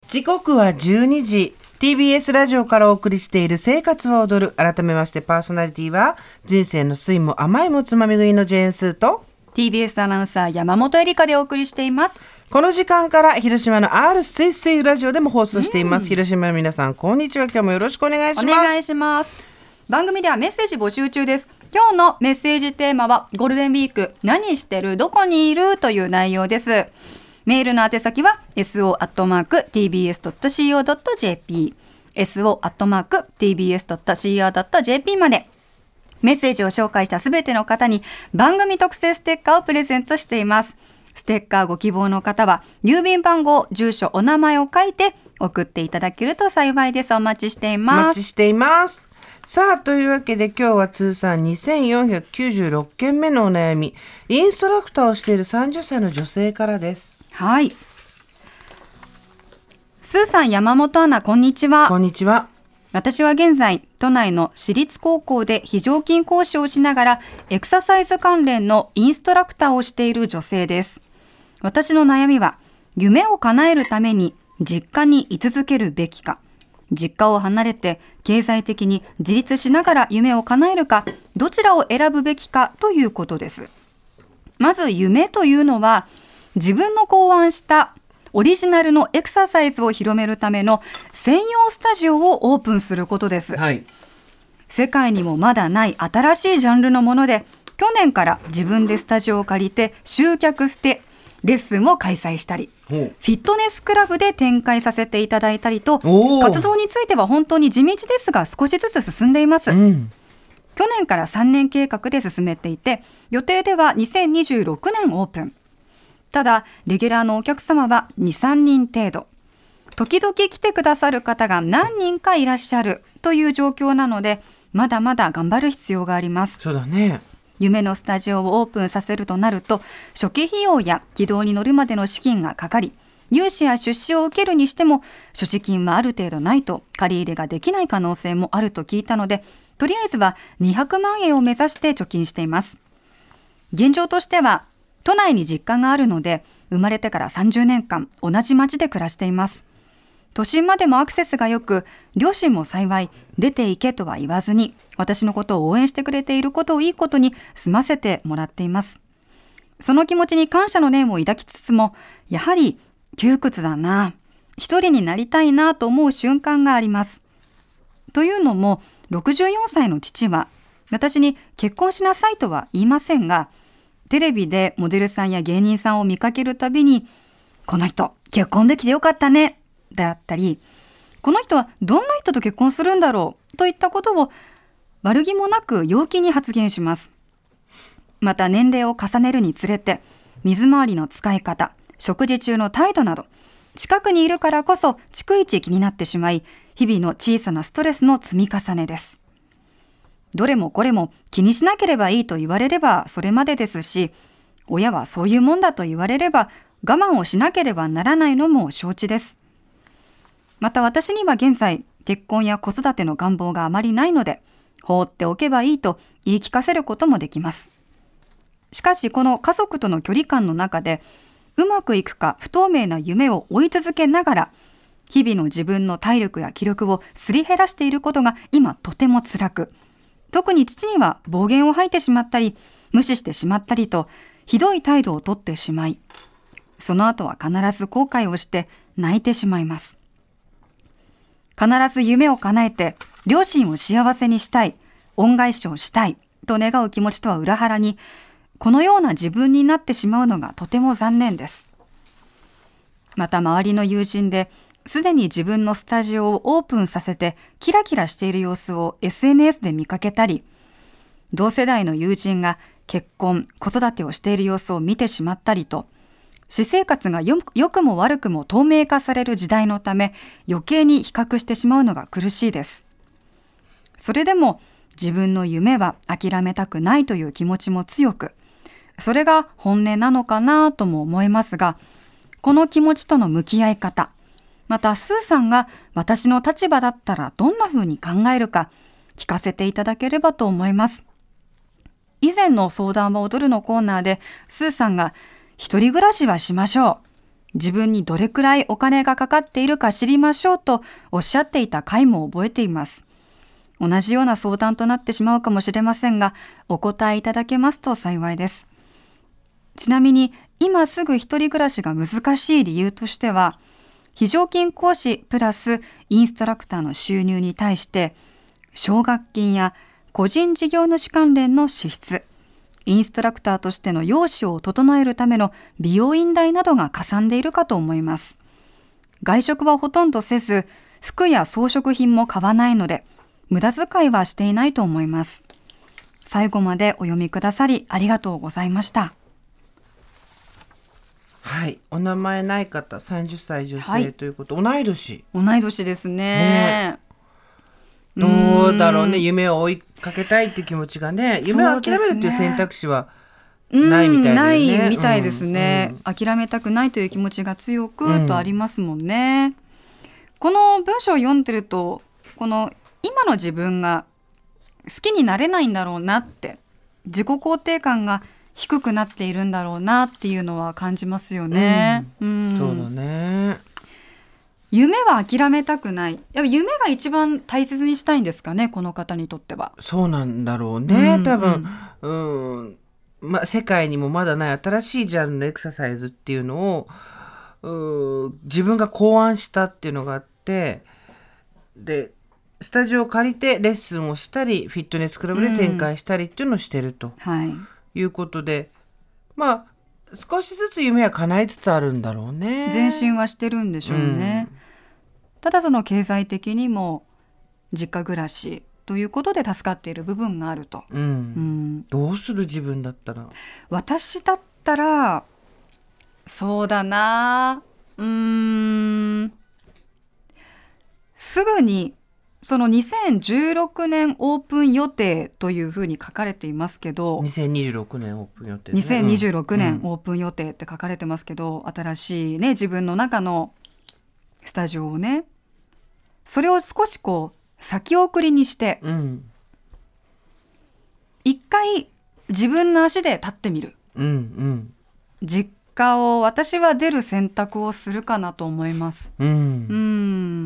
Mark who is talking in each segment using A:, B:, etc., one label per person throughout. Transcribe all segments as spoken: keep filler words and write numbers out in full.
A: 時刻はじゅうにじ。 ティービーエス ラジオからお送りしている生活は踊る。改めましてパーソナリティは人生の酸いも甘いもつまみ食いのジェーンスーと
B: ティービーエス アナウンサー山本恵里香でお送りしています。
A: この時間から広島の R スイスイラジオでも放送しています、うん、広島の皆さんこんにちは。今日もよろしくお願いします。
B: お願いします。番組ではメッセージ募集中です。今日のメッセージテーマはゴールデンウィーク何してるどこにいるという内容です。メールの宛先は エスオー アットマーク ティービーエス ドット シーオー ドット ジェーピー エスオー アットマーク ティービーエス ドット シーオー ドット ジェーピー まで。メッセージを紹介したすべての方に番組特製ステッカーをプレゼントしています。ステッカーご希望の方は郵便番号、住所、お名前を書いて送っていただけると幸いです。お待ちしています。
A: お待ちしています。さあ、というわけで今日は通算にせんよんひゃくきゅうじゅうろっけんめのお悩み、インストラクターをしているさんじゅっさいの女性からです。
B: はい。スーさん、山本アナ、こんにちは。
A: こんにちは。
B: 私は現在都内の私立高校で非常勤講師をしながらエクササイズ関連のインストラクターをしている女性です。私の悩みは夢を叶えるために実家に居続けるべきか、実家を離れて経済的に自立しながら夢を叶えるか、どちらを選ぶべきかということです。まず夢というのは自分の考案したオリジナルのエクササイズを広めるための専用スタジオをオープンすることです、
A: はい、
B: 世界にもまだない新しいジャンルのもので、去年から自分でスタジオを借りて集客してレッスンを開催したり、フィットネスクラブで展開させていただいたりと、活動については本当に地道ですが少しずつ進んでいます、うん、去年からさんねん計画で進めていて、予定ではにせんにじゅうろくねんオープン。ただレギュラーのお客様は にさんにん程度、時々来てくださる方が何人かいらっしゃるという状況なので、まだまだ頑張る必要があります。
A: そうだね。
B: 夢のスタジオをオープンさせるとなると、初期費用や軌道に乗るまでの資金がかかり、融資や出資を受けるにしても所持金はある程度ないと借り入れができない可能性もあると聞いたので、とりあえずはにひゃくまんえんを目指して貯金しています。現状としては都内に実家があるので、生まれてからさんじゅうねんかん同じ町で暮らしています。都心までもアクセスが良く、両親も幸い出て行けとは言わずに私のことを応援してくれていることをいいことに済ませてもらっています。その気持ちに感謝の念を抱きつつも、やはり窮屈だな、一人になりたいなと思う瞬間があります。というのもろくじゅうよんさいの父は私に結婚しなさいとは言いませんが、テレビでモデルさんや芸人さんを見かけるたびに、この人結婚できてよかったねだったり、この人はどんな人と結婚するんだろうといったことを悪気もなく陽気に発言します。また年齢を重ねるにつれて水回りの使い方、食事中の態度など、近くにいるからこそ逐一気になってしまい、日々の小さなストレスの積み重ねです。どれもこれも気にしなければいいと言われればそれまでですし、親はそういうもんだと言われれば我慢をしなければならないのも承知です。また私には現在結婚や子育ての願望があまりないので、放っておけばいいと言い聞かせることもできます。しかしこの家族との距離感の中で、うまくいくか不透明な夢を追い続けながら、日々の自分の体力や気力をすり減らしていることが今とても辛く、特に父には暴言を吐いてしまったり無視してしまったりとひどい態度をとってしまい、その後は必ず後悔をして泣いてしまいます。必ず夢を叶えて両親を幸せにしたい、恩返しをしたいと願う気持ちとは裏腹に、このような自分になってしまうのがとても残念です。また周りの友人ですでに自分のスタジオをオープンさせてキラキラしている様子を エスエヌエス で見かけたり、同世代の友人が結婚、子育てをしている様子を見てしまったりと、私生活がよ良くも悪くも透明化される時代のため、余計に比較してしまうのが苦しいです。それでも自分の夢は諦めたくないという気持ちも強く、それが本音なのかなとも思いますが、この気持ちとの向き合い方、またスーさんが私の立場だったらどんな風に考えるか聞かせていただければと思います。以前の相談は踊るのコーナーでスーさんが、一人暮らしはしましょう、 自分にどれくらいお金がかかっているか知りましょうとおっしゃっていた回も覚えています。同じような相談となってしまうかもしれませんが、お答えいただけますと幸いです。ちなみに今すぐ一人暮らしが難しい理由としては、非常勤講師プラスインストラクターの収入に対して奨学金や個人事業主関連の支出、インストラクターとしての容姿を整えるための美容院代などがかさんでいるかと思います。外食はほとんどせず、服や装飾品も買わないので無駄遣いはしていないと思います。最後までお読みくださりありがとうございました。
A: はい、お名前ない方、さんじゅっさい女
B: はい
A: 性ということ、同い年。
B: 同い年ですね。
A: どうだろうね、夢を追いかけたいっていう気持ちがね、夢を諦めるっていう選択肢はないみたいだよね。
B: ないみたいですね、
A: うんうん、
B: 諦めたくないという気持ちが強くとありますもんね、うん、この文章を読んでると、この今の自分が好きになれないんだろうなって、自己肯定感が低くなっているんだろうなっていうのは感じますよね、
A: うんうん、そうだね。
B: 夢は諦めたくない。やっぱ夢が一番大切にしたいんですかね、この方にとっては。
A: そうなんだろうね、
B: うん、
A: 多分、うんうんま、世界にもまだない新しいジャンルのエクササイズっていうのをう自分が考案したっていうのがあって、でスタジオを借りてレッスンをしたり、フィットネスクラブで展開したりっていうのをしてると、
B: うんはい、
A: いうことで、まあ少しずつ夢は叶えつつあるんだろうね。
B: 前進はしてるんでしょうね、うん、ただその経済的にも実家暮らしということで助かっている部分があると、
A: うんうん、どうする自分だったら。
B: 私だったらそうだな、うーんすぐにそのにせんじゅうろくねんオープン予定というふうに書かれていますけど、
A: にせんにじゅうろくねんオープン予定、ね、
B: にせんにじゅうろくねんオープン予定って書かれてますけど、うん、新しいね自分の中のスタジオをね、それを少しこう先送りにして、うん、一回自分の足で立ってみる、うんうん、実家を私は出る選択をするかなと思います、うんうん、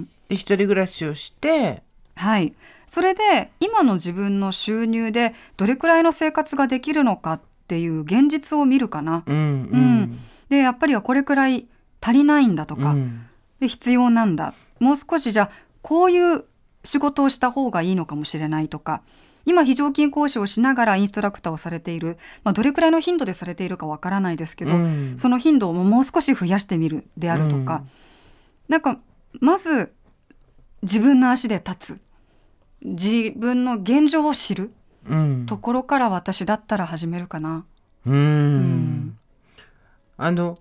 A: で一人暮らしをして、
B: はい、それで今の自分の収入でどれくらいの生活ができるのかっていう現実を見るかな、うんうんうん、でやっぱりはこれくらい足りないんだとか、うん、で必要なんだ、もう少しじゃあこういう仕事をした方がいいのかもしれないとか、今非常勤講師をしながらインストラクターをされている、まあ、どれくらいの頻度でされているかわからないですけど、うん、その頻度をもう少し増やしてみるであるとか、うん、なんかまず自分の足で立つ、自分の現状を知る、うん、ところから私だったら始めるかな。
A: うーん、うん、あの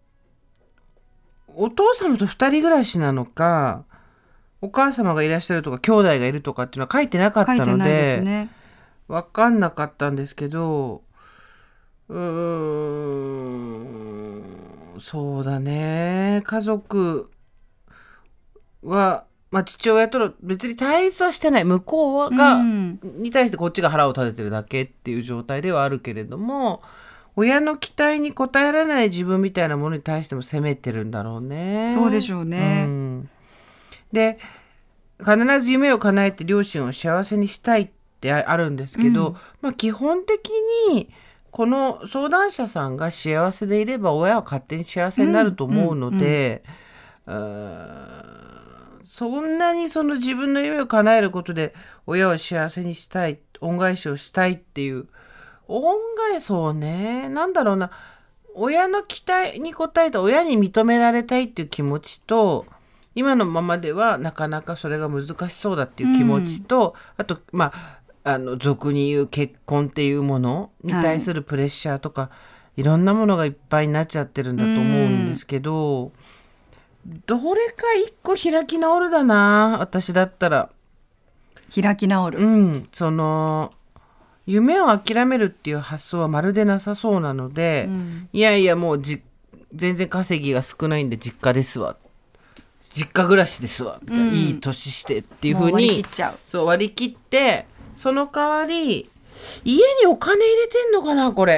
A: お父様と二人暮らしなのか、お母様がいらっしゃるとか兄弟がいるとかっていうのは書いてなかったので、書いてないですね、分かんなかったんですけど、うーんそうだね、家族はまあ、父親との別に対立はしてない、向こうが、うん、に対してこっちが腹を立ててるだけっていう状態ではあるけれども、親の期待に応えられない自分みたいなものに対しても責めてるんだろうね。
B: そうでしょうね、うん、
A: で必ず夢を叶えて両親を幸せにしたいってあるんですけど、うんまあ、基本的にこの相談者さんが幸せでいれば親は勝手に幸せになると思うので、うんうんうんそんなにその自分の夢を叶えることで親を幸せにしたい、恩返しをしたいっていう、恩返し、そうね、なんだろうな、親の期待に応えた親に認められたいっていう気持ちと、今のままではなかなかそれが難しそうだっていう気持ちと、うん、あとまああの俗に言う結婚っていうものに対するプレッシャーとか、はい、いろんなものがいっぱいになっちゃってるんだと思うんですけど、うんどれか一個開き直るだな、私だったら。
B: 開き直る、
A: うん、その夢を諦めるっていう発想はまるでなさそうなので、うん、いやいやもうじ全然稼ぎが少ないんで実家ですわ、実家暮らしですわ、うん、いい年してっていう風に
B: 割り切っちゃう。
A: そう割り切って、その代わり家にお金入れてんのかなこれ。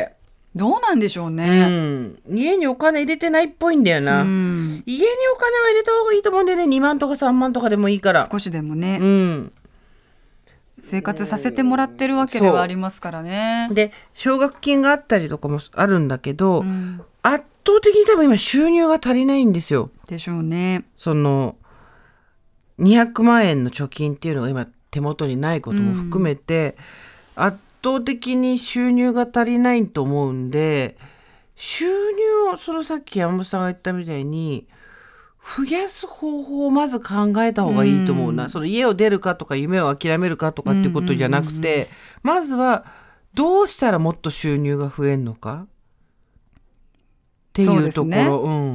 B: どうなんでしょう
A: う
B: ね。
A: ん、家にお金入れてないっぽいんだよな、
B: うん、
A: 家にお金は入れた方がいいと思うんだよね。にまんとかさんまんとかでもいいから。
B: 少しでもね、
A: うん、
B: 生活させてもらってるわけではありますからね。
A: で奨学金があったりとかもあるんだけど、
B: うん、
A: 圧倒的に多分今収入が足りないんですよ。
B: でしょうね。
A: そのにひゃくまんえんの貯金っていうのが今手元にないことも含めて、うん、圧倒的に収入が足りないと思うんで、収入をそのさっき山本さんが言ったみたいに増やす方法をまず考えた方がいいと思うな、うん、その家を出るかとか夢を諦めるかとかっていうことじゃなくて、うんうんうんうん、まずはどうしたらもっと収入が増えるのかっていうところ、ね、うんうん、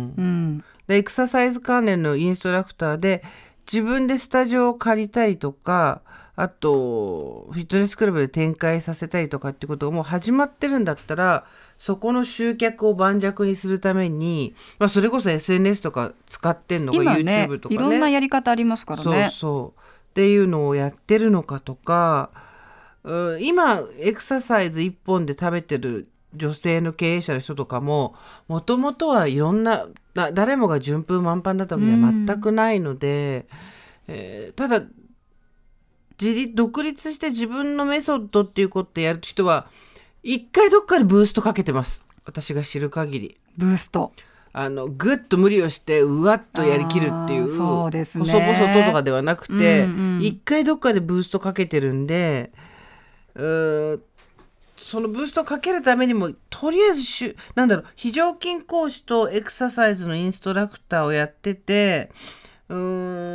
A: でエクササイズ関連のインストラクターで自分でスタジオを借りたりとか、あとフィットネスクラブで展開させたりとかっていうことがもう始まってるんだったら、そこの集客を盤石にするために、まあ、それこそ エスエヌエス とか使ってんのが YouTube とかね、
B: いろんなやり方ありますからね。
A: そうそうっていうのをやってるのかとか、うん、今エクササイズ一本で食べてる女性の経営者の人とかももともとはいろんな誰もが順風満帆だったわけでは全くないので、うんえー、ただ自立独立して自分のメソッドっていうことやる人は一回どっかでブーストかけてます。私が知る限り
B: ブースト
A: あのグッと無理をしてうわっとやりきるっていう、
B: そうですね、
A: 細々ととかではなくて、
B: うんうん、
A: 一回どっかでブーストかけてるんで、うーそのブーストかけるためにもとりあえずしゅなんだろう非常勤講師とエクササイズのインストラクターをやってて、うー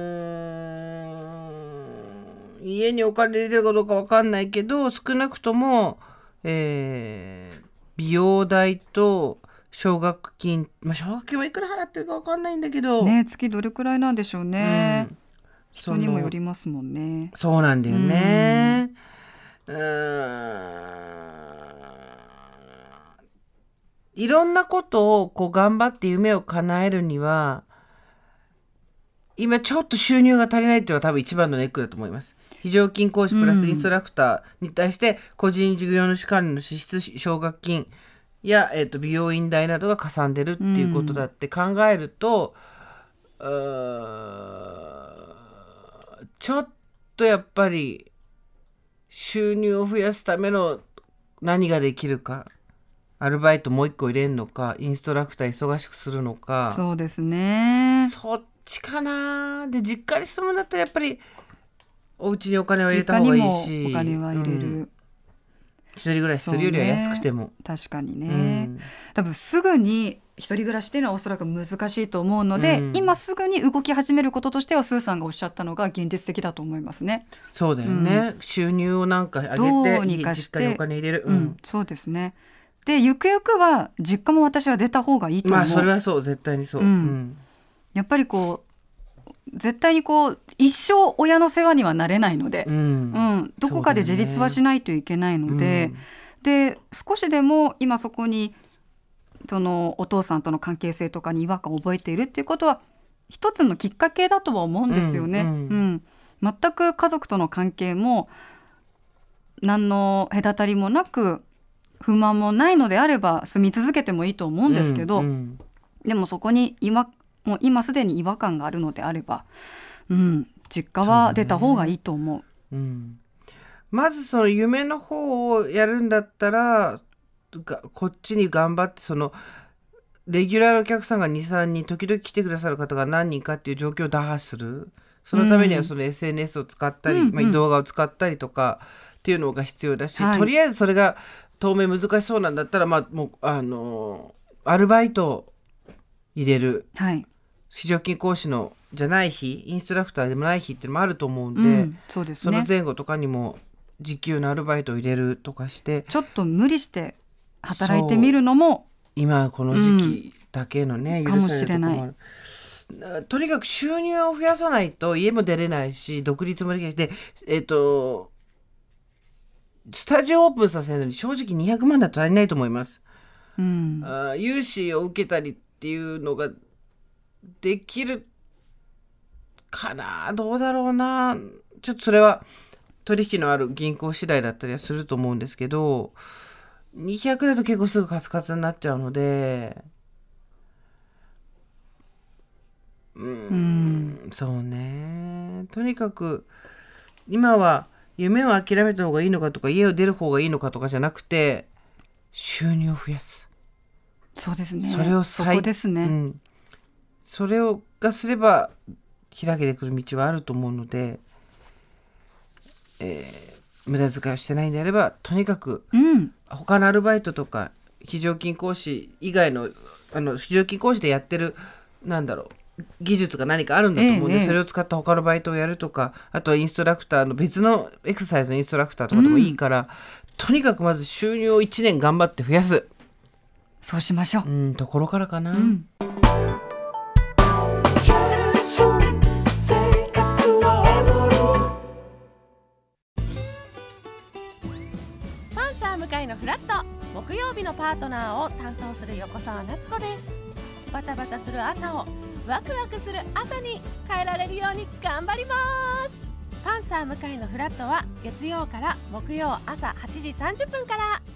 A: ん家にお金入れてるかどうか分かんないけど少なくとも、えー、美容代と奨学金、まあ、奨学金はいくら払ってるか分かんないんだけど
B: ね、月どれくらいなんでしょうね、うん、人にもよりますもんね。
A: そうなんだよね。うーんいろんなことをこう頑張って夢を叶えるには今ちょっと収入が足りないっていうのは多分一番のネックだと思います。非常勤講師プラスインストラクターに対して個人事業主管理の支出奨学金や、えーと、美容院代などがかさんでるっていうことだって考えると、うん、ちょっとやっぱり収入を増やすための何ができるか、アルバイトもう一個入れるのか、インストラクター忙しくするのか、
B: そうですね、
A: そっちかな。で実家に住むんだったらやっぱりお家にお金を入れた方がいいし、
B: 実家にもお金は入れる、うん、
A: 一人暮らしするよりは安くても、
B: ね、確かにね、うん、多分すぐに一人暮らしっていうのはおそらく難しいと思うので、うん、今すぐに動き始めることとしてはスーさんがおっしゃったのが現実的だと思いますね。
A: そうだよね、うん、収入をなんか上げてどうにかして実家にお金入れる、
B: うんうん、そうですね。でゆくゆくは実家も私は出た方がいいと思う。
A: まあそれはそう絶対にそう、うんうん、
B: やっぱりこう絶対にこう一生親の世話にはなれないので、うんうん、どこかで自立はしないといけないので、で少しでも今そこにそのお父さんとの関係性とかに違和感を覚えているっていうことは一つのきっかけだとは思うんですよね、うんうんうん、全く家族との関係も何の隔たりもなく不満もないのであれば住み続けてもいいと思うんですけど、うんうん、でもそこに今もう今すでに違和感があるのであれば、うん、実家は出た方がいいと思う。
A: そうね、うん、まずその夢の方をやるんだったらこっちに頑張ってそのレギュラーのお客さんが にさんにん時々来てくださる方が何人かっていう状況を打破する。そのためにはその エスエヌエス を使ったり、うんまあ、動画を使ったりとかっていうのが必要だし、はい、とりあえずそれが当面難しそうなんだったら、まあ、もうあのアルバイトを入れる、はい、非常勤講師のじゃない日インストラクターでもない日っていうのもあると思うんで、うん そうですね、その前後とかにも時給のアルバイトを入れるとかして
B: ちょっと無理して働いてみるのも
A: 今この時期だけのね、
B: うん、許されるところもある。
A: とにかく収入を増やさないと家も出れないし独立もできないしで、えーと、スタジオオープンさせるのに正直にひゃくまんだと足りないと思います、うん、あ融資を受けたりっていうのができるかな、どうだろうな、ちょっとそれは取引のある銀行次第だったりはすると思うんですけど、 にひゃくだと結構すぐカツカツになっちゃうので、うーん、そうね。とにかく今は夢を諦めた方がいいのかとか家を出る方がいいのかとかじゃなくて、収入を増やす。
B: そうですね。
A: それを
B: そこですね、
A: うん、それをがすれば開けてくる道はあると思うので、えー、無駄遣いをしてないんであればとにかく、
B: うん、
A: 他のアルバイトとか非常勤講師以外のあの非常勤講師でやってるなんだろう技術が何かあるんだと思うんで、ええ、それを使った他のバイトをやるとか、あとはインストラクターの別のエクササイズのインストラクターとかでもいいから、うん、とにかくまず収入をいちねん頑張って増やす。
B: そうしましょう。
A: うん、ところからかな、うん、
C: パンサー向井のフラット、木曜日のパートナーを担当する横澤夏子です。バタバタする朝をワクワクする朝に変えられるように頑張ります。パンサー向井のフラットは月曜から木曜朝はちじさんじゅっぷんから。